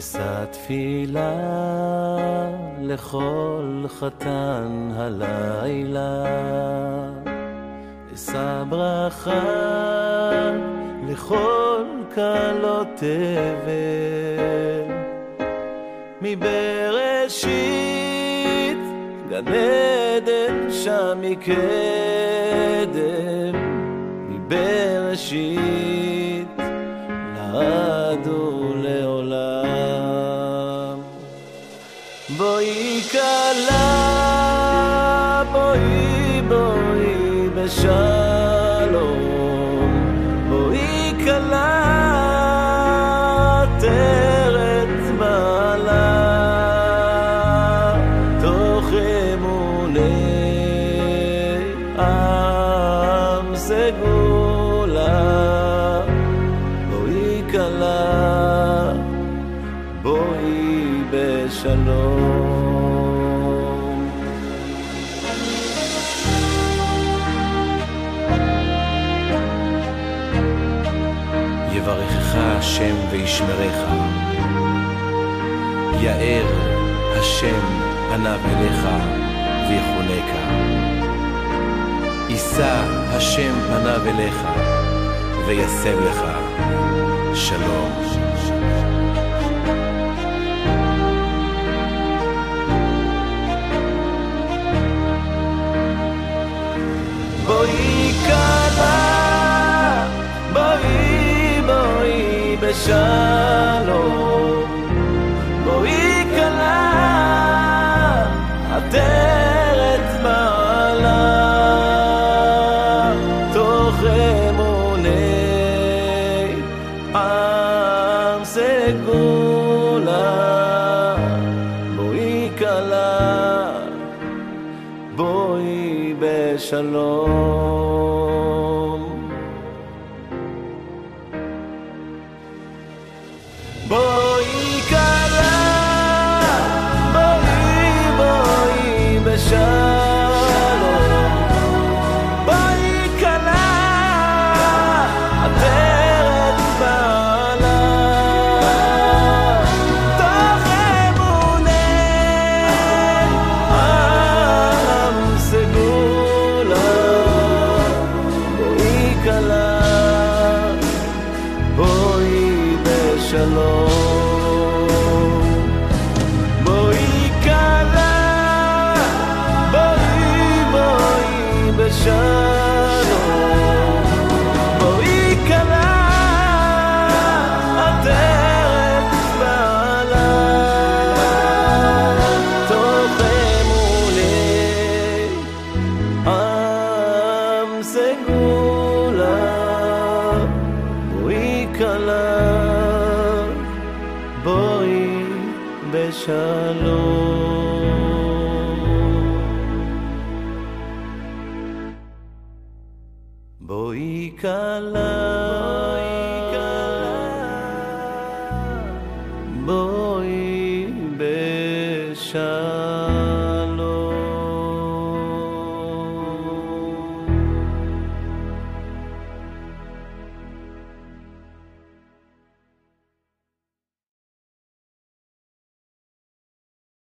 אשא תפילה לכל חתן הלילה, אשא ברכה לכל כלות תבל, מבראשית גן עדן שם מקדם, מבראשית לעד ולעולם. בואי כלה, בואי בואי בשלום, בואי כלה תרת בעלה, תוך אמוני עם סגולה. בואי כלה, בואי בשלום. יברכך השם וישמרך, יאר השם פניו אליך ויחונקה, יישא השם פניו אליך וישם לך שלום. בואי כלה, בואי בואי בשלום, בואי כלה עטרת בעלה, תוך אמוני עם סגולה. בואי כלה, בואי בשלום. בואי כלה, בואי בואי בשלום, בואי כלה עטרת בעלה, תוך אמוני עם סגולה. בואי כלה, בואי בשלום. בואי כלה, בואי בואי בשלום, בואי כלה עטרת בעלה, תוך אמוני עם סגולה. בואי כלה, בואי בשלום. בואי כלה,